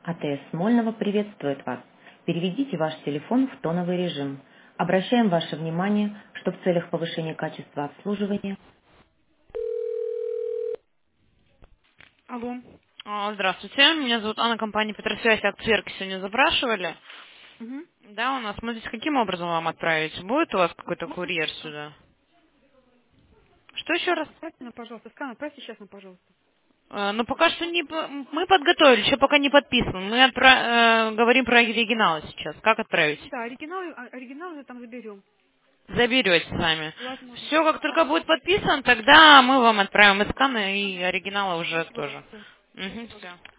АТС Смольного приветствует вас. Переведите ваш телефон в тоновый режим. Обращаем ваше внимание, что в целях повышения качества обслуживания. Алло. Здравствуйте, меня зовут Анна, компания Петросвязь, Акцверк сегодня запрашивали. Угу. Да, у нас, смотрите, каким образом вам отправить? Будет у вас какой-то Можно курьер сюда? Что еще раз? отправьте нам, пожалуйста, скан, отправьте сейчас нам, пожалуйста. Ну, пока что не... Мы подготовили, еще пока не подписан. Мы говорим про оригиналы сейчас. Как отправить? Да, оригиналы там заберем. Заберете сами. Возможно. Все, как только будет подписан, тогда мы вам отправим и сканы, и оригиналы уже тоже. Все. Угу, все.